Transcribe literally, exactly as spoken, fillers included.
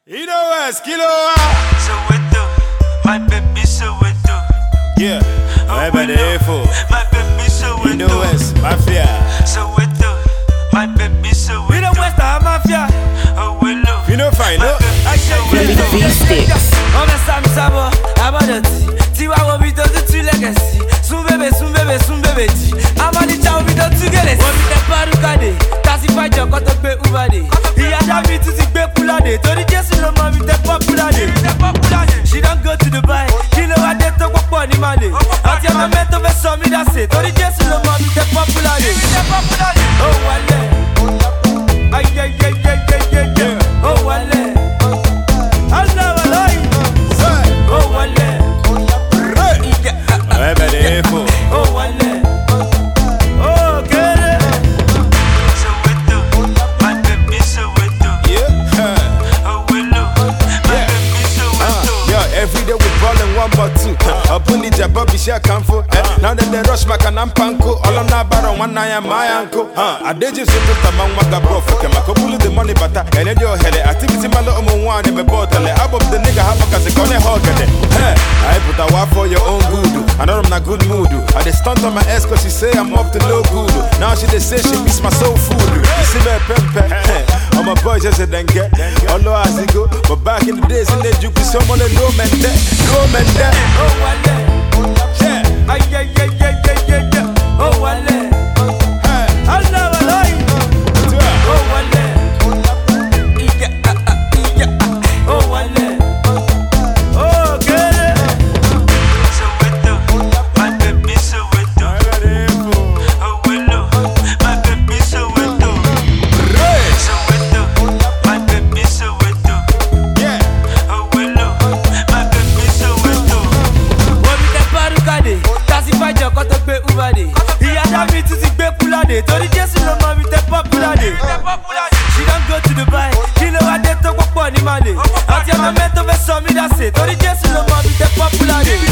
You know what's kilo? Soweto, my baby Soweto. Yeah, my baby Efo. My baby Soweto. You know what's mafia? Soweto, my baby Soweto. You know what's the mafia? Oh willow. You know fine, no? I show you the V-Sticks. On a Sam Sabo, Abadati. Tiwa Wobi does the two legacy. Soon baby, soon baby, soon baby. I'm on the chow, we don't together. What we the Parukade? Tassi Pajo, got the Bay Ubade. He had a bit to the Bay Pulade. Tori Jesse, no man with the popular. She don't go to Dubai. She know what they talk about the money. Until I met over some me that say. Tori Jesse, no man with the popular. Oh, Wale. Ay, ay, ay, ay, ay, ay, ay. Oh, Wale. Allah, Walai. Oh, Wale. My baby Efo. Oh, Wale. Oh, get it. Soweto, my baby Soweto. Yeah. Oh willow, my baby Soweto. Yo, every day we ballin' one but two. A bunny jababi share camfo. Now that they rush back and I'm panko. All on that bar on one eye and my uncle. I did just put the man waga profit. I could pull the money but I and your head. Activity my little one in the bottle. I bought the nigga half a case on a hog. I put a war for your own good. I know I'm not good mood. I just stunt on my ass cause she say I'm up to no good. Now she they say she miss my soul food. You see me pempe. I'm a boy just a dengue. Although as it go. But back in the days in the juke someone that no man there. No man there. Oh, Wale. Yeah. Ay, ay, ay, ay, ay, ay, ay. Oh, Wale. Hey. Allah, Walai. Oh, Wale. Iya, ah, ah, iya, ah. Oh, Wale. Oh, get it. Soweto, my baby Soweto. Oh willow, my baby Soweto. Soweto, my baby Soweto. Yeah. Oh willow, my baby Soweto. What we the Parukade? Tassi Pajo, got the Bay Ubade. He had a bit to the Bay Pulade. Tori Jesse, no man with the popular. She don't go to Dubai. She know what they talk about the money. Until I met over some me that say. Tori Jesse, no man with the popular.